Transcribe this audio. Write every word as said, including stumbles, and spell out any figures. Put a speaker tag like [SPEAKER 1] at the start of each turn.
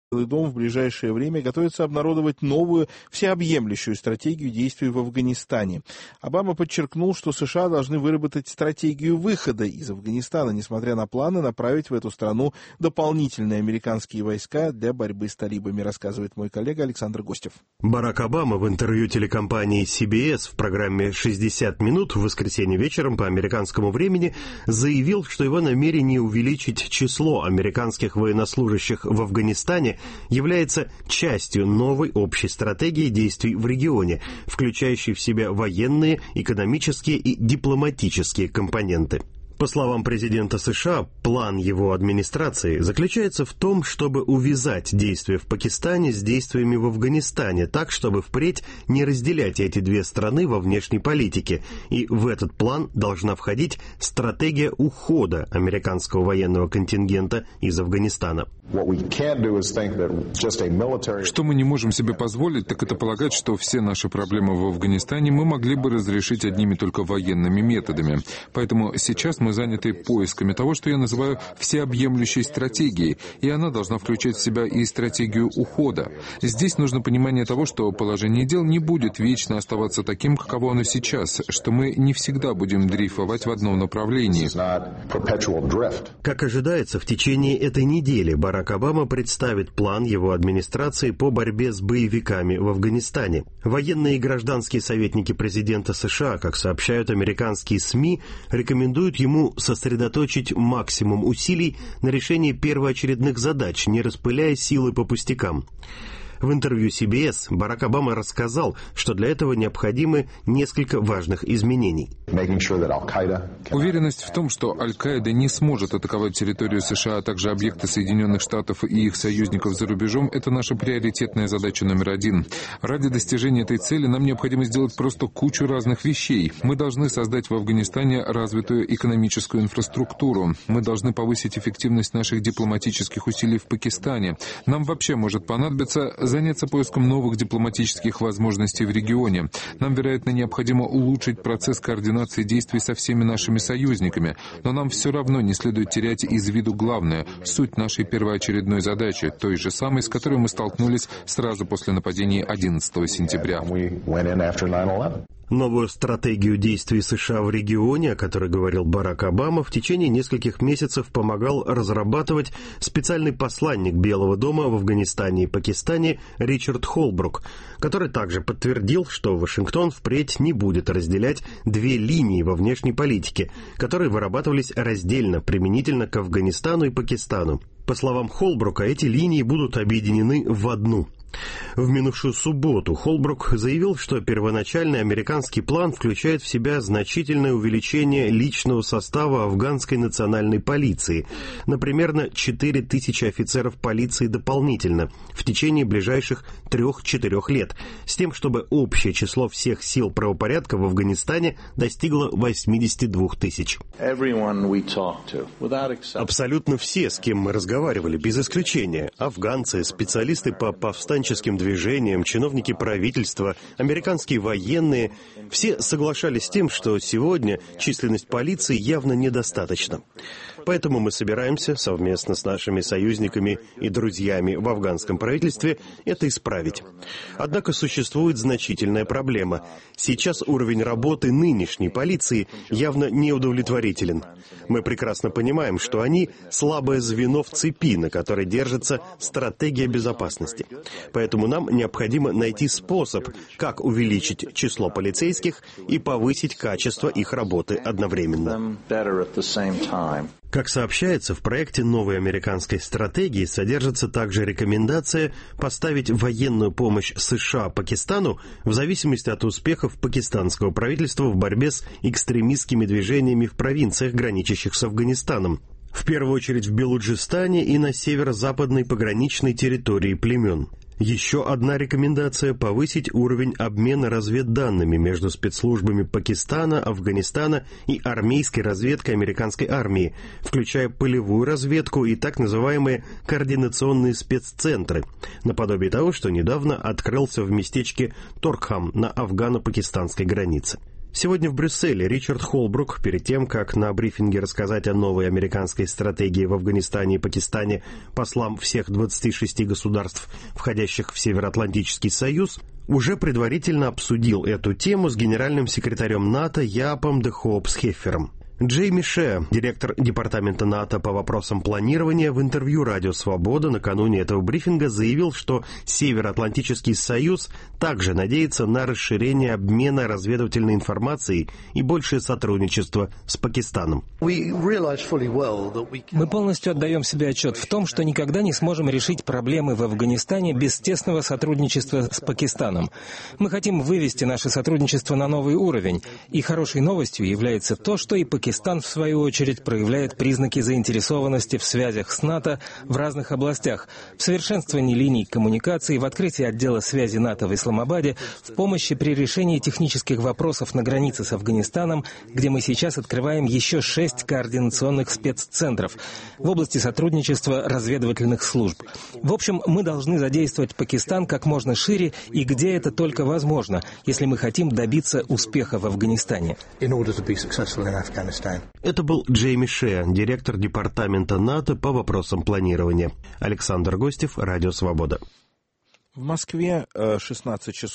[SPEAKER 1] Белый дом в ближайшее время готовится обнародовать новую всеобъемлющую стратегию действий в Афганистане. Обама подчеркнул, что США должны выработать стратегию выхода из Афганистана, несмотря на планы направить в эту страну дополнительные американские войска для борьбы с талибами, рассказывает мой коллега Александр Гостев.
[SPEAKER 2] Барак Обама в интервью телекомпании си би эс в программе «шестьдесят минут» в воскресенье вечером по американскому времени заявил, что его намерение увеличить число американских военнослужащих в Афганистане является частью новой общей стратегии действий в регионе, включающей в себя военные, экономические и дипломатические компоненты. По словам президента США, план его администрации заключается в том, чтобы увязать действия в Пакистане с действиями в Афганистане, так, чтобы впредь не разделять эти две страны во внешней политике, и в этот план должна входить стратегия ухода американского военного контингента из Афганистана.
[SPEAKER 3] Что мы не можем себе позволить, так это полагать, что все наши проблемы в Афганистане мы могли бы разрешить одними только военными методами. Поэтому сейчас мы заняты поисками того, что я называю всеобъемлющей стратегией, и она должна включать в себя и стратегию ухода. Здесь нужно понимание того, что положение дел не будет вечно оставаться таким, каково оно сейчас, что мы не всегда будем дрейфовать в одном направлении.
[SPEAKER 2] Как ожидается, в течение этой недели Барак Обама представит план его администрации по борьбе с боевиками в Афганистане. Военные и гражданские советники президента США, как сообщают американские СМИ, рекомендуют ему сосредоточить максимум усилий на решении первоочередных задач, не распыляя силы по пустякам. В интервью си би эс Барак Обама рассказал, что для этого необходимы несколько важных изменений.
[SPEAKER 3] Уверенность в том, что Аль-Каида не сможет атаковать территорию США, а также объекты Соединенных Штатов и их союзников за рубежом, это наша приоритетная задача номер один. Ради достижения этой цели нам необходимо сделать просто кучу разных вещей. Мы должны создать в Афганистане развитую экономическую инфраструктуру. Мы должны повысить эффективность наших дипломатических усилий в Пакистане. Нам вообще может понадобиться заняться поиском новых дипломатических возможностей в регионе. Нам, вероятно, необходимо улучшить процесс координации действий со всеми нашими союзниками, но нам все равно не следует терять из виду главное — суть нашей первоочередной задачи, той же самой, с которой мы столкнулись сразу после нападений одиннадцатого сентября.
[SPEAKER 2] Новую стратегию действий США в регионе, о которой говорил Барак Обама, в течение нескольких месяцев помогал разрабатывать специальный посланник Белого дома в Афганистане и Пакистане Ричард Холбрук, который также подтвердил, что Вашингтон впредь не будет разделять две линии во внешней политике, которые вырабатывались раздельно применительно к Афганистану и Пакистану. По словам Холбрука, эти линии будут объединены в одну. В минувшую субботу Холбрук заявил, что первоначальный американский план включает в себя значительное увеличение личного состава афганской национальной полиции, на примерно четыре тысячи офицеров полиции дополнительно в течение ближайших трех-четырех лет, с тем, чтобы общее число всех сил правопорядка в Афганистане достигло восемьдесят две тысячи. Абсолютно все, с кем мы разговаривали, без исключения, афганцы, специалисты по повстанческим движениям, чиновники правительства, американские военные, все соглашались с тем, что сегодня численность полиции явно недостаточна. Поэтому мы собираемся совместно с нашими союзниками и друзьями в афганском правительстве это исправить. Однако существует значительная проблема. Сейчас уровень работы нынешней полиции явно неудовлетворителен. Мы прекрасно понимаем, что они слабое звено в цепи, на которой держится стратегия безопасности. Поэтому нам необходимо найти способ, как увеличить число полицейских и повысить качество их работы одновременно. Как сообщается, в проекте новой американской стратегии содержится также рекомендация поставить военную помощь США Пакистану в зависимости от успехов пакистанского правительства в борьбе с экстремистскими движениями в провинциях, граничащих с Афганистаном. В первую очередь в Белуджистане и на северо-западной пограничной территории племен. Еще одна рекомендация – повысить уровень обмена разведданными между спецслужбами Пакистана, Афганистана и армейской разведкой американской армии, включая полевую разведку и так называемые координационные спеццентры, наподобие того, что недавно открылся в местечке Торкхам на афгано-пакистанской границе. Сегодня в Брюсселе Ричард Холбрук, перед тем, как на брифинге рассказать о новой американской стратегии в Афганистане и Пакистане послам всех двадцати шести государств, входящих в Североатлантический союз, уже предварительно обсудил эту тему с генеральным секретарем НАТО Яапом де Хоопс-Хеффером. Джейми Ше, директор департамента НАТО по вопросам планирования, в интервью «Радио Свобода» накануне этого брифинга заявил, что Североатлантический союз также надеется на расширение обмена разведывательной информацией и большее сотрудничество с Пакистаном.
[SPEAKER 4] Мы полностью отдаем себе отчет в том, что никогда не сможем решить проблемы в Афганистане без тесного сотрудничества с Пакистаном. Мы хотим вывести наше сотрудничество на новый уровень, и хорошей новостью является то, что и Пакистан Пакистан, в свою очередь, проявляет признаки заинтересованности в связях с НАТО в разных областях, в совершенствовании линий коммуникаций, в открытии отдела связи НАТО в Исламабаде, в помощи при решении технических вопросов на границе с Афганистаном, где мы сейчас открываем еще шесть координационных спеццентров, в области сотрудничества разведывательных служб. В общем, мы должны задействовать Пакистан как можно шире и где это только возможно, если мы хотим добиться успеха в Афганистане.
[SPEAKER 2] Это был Джейми Ше, директор департамента НАТО по вопросам планирования. Александр Гостев, Радио Свобода.
[SPEAKER 1] В Москве шестнадцать часов.